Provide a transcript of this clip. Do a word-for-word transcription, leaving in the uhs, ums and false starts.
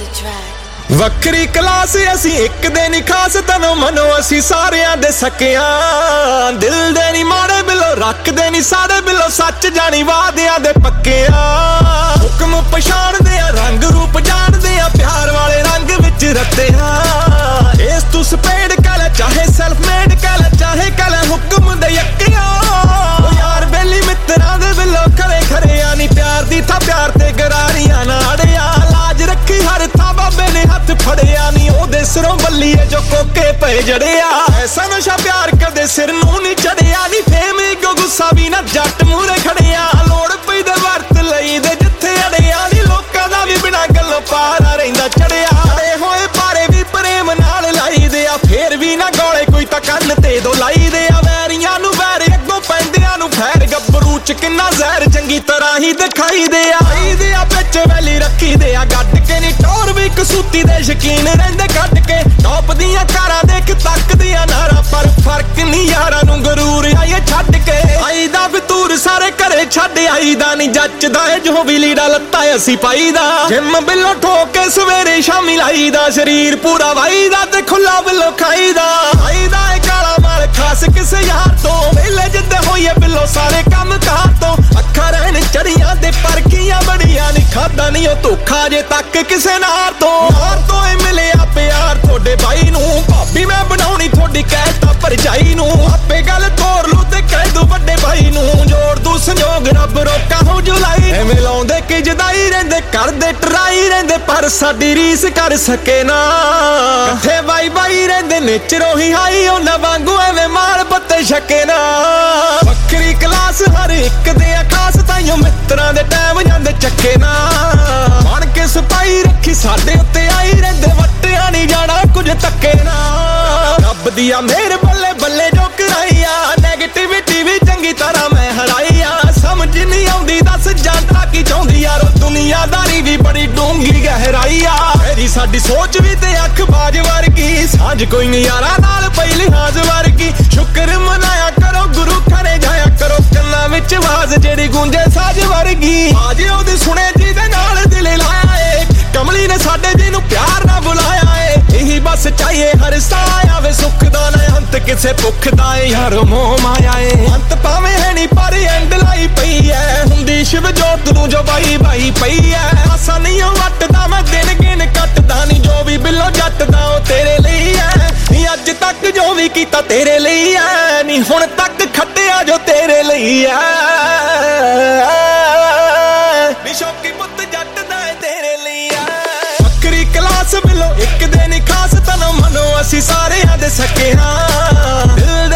ਵੱਖਰੀ ਕਲਾਸ ਅਸੀਂ ਇੱਕ ਦੇ ਨੀ ਖਾਸ ਤਨੋਂ ਮਨੋਂ ਅਸੀਂ ਸਾਰਿਆਂ ਦੇ ਸਕਿਆਂ ਦਿਲ ਦੇ ਨੀ ਮਾੜੇ ਬਿੱਲੋ ਰੱਖਦੇ ਨੀ ਸਾਡੇ ਬਿੱਲੋ ਸੱਚ ਜਾਣੀ ਵਾਦਿਆਂ ਦੇ ਪੱਕਿਆਂ ਹੁਕਮ ਪਛਾਣਦੇ ਆ ਰੰਗ ਰੂਪ ਜਾਣਦੇ ਆ ਪਿਆਰ ਵਾਲੇ ਰੰਗ ਵਿੱਚ ਰੱਤਿਆਂ ਇਸ ਤੂੰ ਸਪੇਡ ਕਹਿ ਲੈ ਚਾਹੇ ਸੈਲਫ ਮੇਡ ਕਹਿ ਲੈ ਚਾਹੇ ਕਹਿ ਲੈ ਹੁਕਮ ਦੇ ਯੱਕਿਆਂ ਓ ਯਾਰ ਬੇਲੀ ਮਿੱਤਰਾਂ ਦੇ ਬਿੱਲੋ ਖਰੇ ਖਰਿਆ ਨੀ ਪਿਆਰ ਦੀ ਥਾਂ ਪਿਆਰ ਤੇ ਗਰਾਰੀਆਂ ਨਾੜਿਆ ਲਾਜ ਰੱਖੀ ਹਰ ਥਾਂ ਬਾਬੇ ਨੇ ਹੱਥ ਫੜਿਆ ਨੀ ਉਹਦੇ ਸਿਰੋਂ ਬੱਲੀਏ ਜੋ ਕੋਕੇ ਪਏ ਜੜਿਆ ਐਸਾ ਨਸ਼ਾ ਪਿਆਰ ਕਦੇ ਸਿਰ ਨੂੰ ਨੀ ਚੜਿਆ ਨੀ ਫੇਮ ਈਗੋ ਗੁੱਸਾ ਵੀ ਨਾ ਜੱਟ ਮੂਹਰੇ ਖੜਿਆ ਲੋੜ ਪਈ ਦੇ ਵਰਤ ਲਈ ਦੇ ਜਿੱਥੇ ਅੜਿਆ ਨੀ ਲੋਕਾਂ ਦਾ ਵੀ ਬਿਨਾਂ ਗੱਲੋਂ ਪਾਰਾ ਰਹਿੰਦਾ ਚੜਿਆ ਅੜੇ ਹੋਏ ਪਾਰੇ ਵੀ ਪ੍ਰੇਮ ਨਾਲ ਲਾਈਦੇ ਆ ਫੇਰ ਵੀ ਨਾ ਗੋਲੇ ਕੋਈ ਤਾਂ ਕੰਨ ਤੇ ਦੋ ਲਾਈਦੇ ਆ ਵੈਰੀਆਂ ਨੂੰ ਵੈਰ ਅੱਗੋਂ ਪੈਂਦਿਆਂ ਨੂੰ ਫੈਰ ਗੱਭਰੂ ਚ ਕਿੰਨਾ ਜ਼ਹਿਰ ਚੰਗੀ ਤਰ੍ਹਾਂ ਹੀ ਦਿਖਾਈਦੇ ਆ ਆਈਦੇ ਆ ਵਿੱਚ ਵੈਲੀ ਰੱਖੀਦੇ ਆ ਗੱਡ ਕੇ ਨੀ ਟੋਰ ਵੀ ਕਸੂਤੀ ਦੇ ਸ਼ਕੀਨ ਰਹਿੰਦੇ ਕੱਢ ਕੇ ਟੌਪ ਦੀਆਂ ਕਾਰਾਂ ਦੇਖ ਤੱਕਦੀਆਂ ਨਾਰਾ ਪਰ ਫਰਕ ਨਹੀਂ ਯਾਰਾਂ ਨੂੰ ਗਰੂਰ ਆਈਏ ਛੱਡ ਕੇ ਆਈਦਾ ਫਿਤੂਰ ਸਾਰੇ ਘਰੇ ਛੱਡ ਆਈਦਾ ਨਹੀਂ ਜੱਚਦਾ ਏ ਜੋ ਵੀ ਲੀੜਾ ਲੱਤਾ ਅਸੀਂ ਪਾਈਦਾ ਜਿੰਮ ਬਿੱਲੋ ਠੋਕ ਕੇ ਸਵੇਰੇ ਸ਼ਾਮੀ ਲਾਈਦਾ ਸਰੀਰ ਪੂਰਾ ਵਾਈਦਾ ਤੇ ਖੁੱਲਾ ਬਿੱਲੋ ਖਾਈਦਾ ਆਈਦਾ ਏ ਕਾਲਾ ਮਾਲ ਖਾਸ ਕਿਸੇ ਯਾਰ ਤੋਂ ਵੇਲੇ ਜਿੱਦੇ ਹੋਈਏ ਬਿੱਲੋ ਸਾਰੇ ਕੰਮ ਕਾਰ ਤੋਂ ਅੱਖਾਂ ਰਹਿਣ ਚੜੀਆਂ ਤੇ ਪਰਖੀਆਂ ਬੜੀਆਂ ਨੀ ਖਾਦਾ ਨਹੀਂ ਉਹ ਧੋਖਾ ਜੇ ਤੱਕ ਕਿਸੇ ਨਾਰ ਤੋਂ ਨਾਰ ਤੋਂ ਏ ਮਿਲਿਆ ਪਿਆਰ ਤੁਹਾਡੇ ਬਾਈ ਨੂੰ ਭਾਬੀ ਮੈਂ ਬਣਾਉਣੀ ਤੁਹਾਡੀ ਕਹਿਤਾ ਭਰਜਾਈ ਨੂੰ ਆਪੇ ਗੱਲ ਤੋਰ ਲੂ ਤੇ ਕਹਿ ਦੂ ਵੱਡੇ ਭਾਈ ਨੂੰ ਜੋੜ ਦੂ ਸੰਜੋਗ ਰੱਬ ਰੋਕਾ ਹੋ ਜੁਲਾਈ ਐਵੇਂ ਲਾਉਂਦੇ ਕਿ ਜਦਾਈ ਰਹਿੰਦੇ ਕਰਦੇ ਟਰਾਈ ਰਹਿੰਦੇ ਪਰ ਸਾਡੀ ਰੀਸ ਕਰ ਸਕੇ ਨਾ ਇਕੱਠੇ ਬਾਈ ਬਾਈ ਰਹਿੰਦੇ ਨੇਚਰੋਂ ਹੀ ਹਾਈ ਉਹਨਾਂ ਵਾਂਗੂ ਐਵੇਂ ਮਾਲ ਪੱਤੇ ਛਕੇ ਨਾ ਵੱਖਰੀ ਕਲਾਸ ਹਰ ਇੱਕ ਦੇ ਖਾਸ ਤਾਈਓ ਮਿੱਤਰਾਂ ਦੇ ਟਾਈਮ ਜਾਂਦੇ ਚੱਕੇ ਨਾ ਬਣ ਕੇ ਸਪਾਈ ਰੱਖੀ ਸਾਡੇ ਉੱਤੇ ਆਈ ਰਹਿੰਦੇ ਵੱਟਿਆ ਨਹੀਂ ਜਾਣਾ ਕੁਝ ਧੱਕੇ ਨਾ ਰੱਬ ਦੀਆਂ ਮਿਹਰ ਬੱਲੇ ਬੱਲੇ ਜੋ ਕਰਾਈਆ ਨੈਗੇਟਿਵਿਟੀ ਵੀ ਚੰਗੀ ਤਰ੍ਹਾਂ ਮੈਂ ਹਰਾਈਆ ਸਮਝ ਨਹੀਂ ਆਉਂਦੀ ਦੱਸ ਜਾਂਦਾ ਕੀ ਚਾਹੁੰਦੀ ਯਾਰੋ ਦੁਨੀਆਦਾਰੀ ਵੀ ਬੜੀ ਡੂੰਘੀ ਗਹਿਰਾਈਆ ਮੇਰੀ ਸਾਡੀ ਸੋਚ ਵੀ ਤੇ ਅੱਖ ਬਾਜ ਵਰਗੀ ਸਾਂਝ ਕੋਈ ਨਹੀਂ ਯਾਰਾਂ ਨਾਲ ਪਈ ਲਿਹਾਜ਼ ਵਰਗੀ ਸ਼ੁਕਰ ਮਨਾਇਆ ਕਰੋ ਗੁਰੂ ਘਰੇ ਜਾਇਆ ਕਰੋ ਕੰਨਾਂ ਵਿੱਚ ਆਵਾਜ਼ ਜਿਹੜੀ ਗੂੰਜੇ ਸਾਜ ਵਰਗੀ ਆਜੇ ਉਹਦੇ ਸੁਣੇ ਜਿਹਦੇ ਨਾਲ ਦਿਲ ਲਾਇਆ ਏ ਕਮਲੀ ਨੇ ਸਾਡੇ ਜੀ ਨੂੰ ਪਿਆਰ ਨਾਲ ਬੁਲਾਇਆ ਏ ਇਹੀ ਬਸ ਚਾਹੀਏ ਹਰ ਸਾਹ ਆਵੇ ਸੁੱਖ ਦਾ ਨਾ ਅੰਤ ਕਿਸੇ ਭੁੱਖ ਦਾ ਏ ਯਾਰ ਮੋਹ ਮਾਇਆ ਏ ਅੰਤ ਭਾਵੇਂ ਹੈ ਨਹੀਂ ਪਰ ਐਂਡ ਲਾਈ ਪਈ ਐ ਹੁੰਦੀ ਸ਼ਿਵ ਜੋਤ ਨੂੰ ਜੋ ਬਾਈ ਬਾਈ ਪਈ ਐ ਆਸਾਂ ਨਹੀਂ ਵੱਟਦਾ ਮੈਂ ਦਿਨ ਗਿਣ ਕੱਟਦਾ ਨਹੀਂ ਜੋ ਵੀ ਬਿੱਲੋ ਜੱਟਦਾ ਉਹ ਤੇਰੇ ਲਈ ਐ ਨੀ ਅੱਜ ਤੱਕ ਜੋ ਵੀ ਕੀਤਾ ਤੇਰੇ ਲਈ ਐ ਨੀ ਹੁਣ ਤੱਕ ਖੱਟਿਆ ਜੋ ਤੇਰੇ ਲਈ ਐ ਨੀ ਸ਼ੌਕੀ ਪੁੱਤ ਜੱਟਦਾ ਏ ਤੇਰੇ ਲਈ ਐ ਵੱਖਰੀ ਕਲਾਸ ਬਿੱਲੋ ਇੱਕ ਦੇ ਨੀ ਖਾਸ ਤਨੋਂ ਮਨੋਂ ਅਸੀਂ ਸਾਰਿਆਂ ਦੇ ਸਕੇ ਹਾਂ ਦਿਲ